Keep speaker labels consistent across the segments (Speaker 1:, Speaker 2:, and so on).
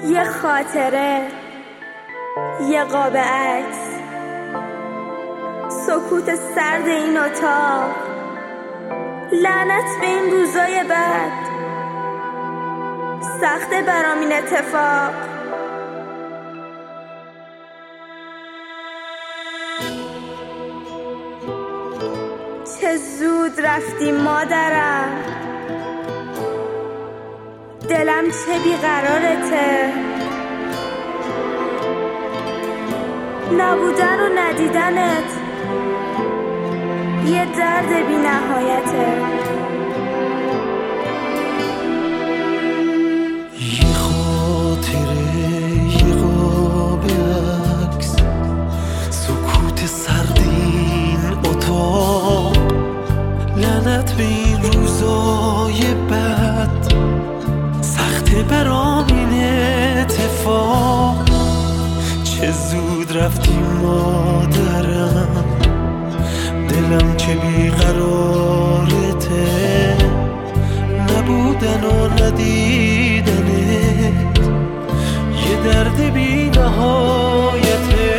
Speaker 1: یه خاطره، یه قاب عکس، سکوت سرد این اتاق، لعنت به این روزای بد، سخته برام این اتفاق. چه زود رفتی مادرم، دلم چه بیقرارته، نبودن و ندیدنت یه درد بی نهایته.
Speaker 2: یه خاطره، یه قاب عکس، سکوت سرد این اتاق، لعنت به این روزای بد، سخته برام این اتفاق. چه زود رفتی مادرم، دلم چه بیقرارته، نبودن و ندیدنت یه درد بی نهایته.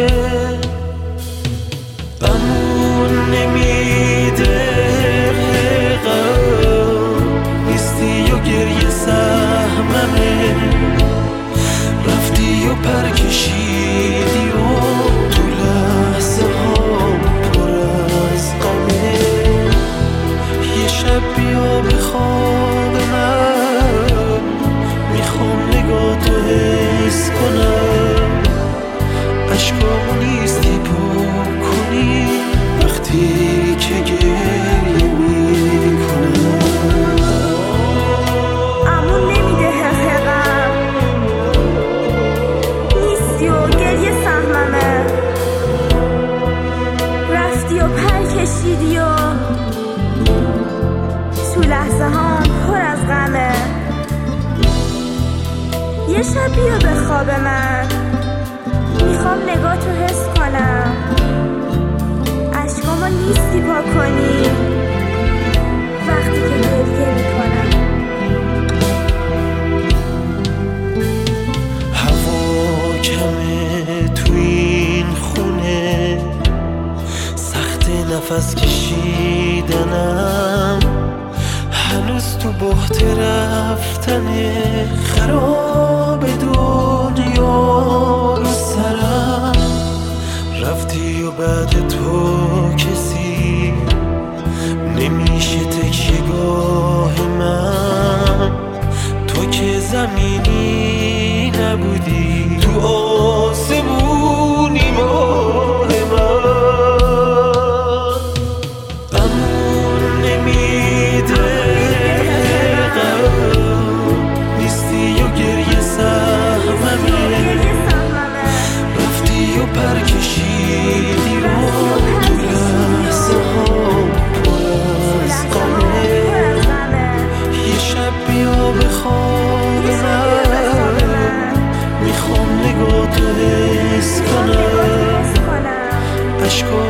Speaker 2: غمون نمیده غم نیستی و گریه سهممه، رفتی و پر کشیدی و تو لحظه ها پر از غمه. یه شب بیا به خواب من، میخوام نگاهتو حس کنم، عشقامو نیستی پاک کنی وقتی که گریه میکنم.
Speaker 1: امون نمیده حقم، نیستی و گریه سهممه، رفتی و پر کشیدی و تو لحظه هم پر از غمه. یه شب بیا به خواب من، میخوام نگاهتو حس کنم، عشقامو نیستی پاک کنی وقتی که گریه میکنم.
Speaker 2: هوا کمه تو این خونه، سخت نفس کشیدنم، هنوز تو بحت رفتنه، خراب دنیا رو سرم. رفتی و بعد تو کسی نمیشه تکیه‌گاه من، تو که زمینی نبودی تو آسمونی ماه من. غمون نمیده غم نیستی و گریه سهممه، رفتی و پر کشیدی و تو لحظه ها پر از غمه. یه شب بیا به خواب من، میخوام نگاهتو حس کنم، عشقا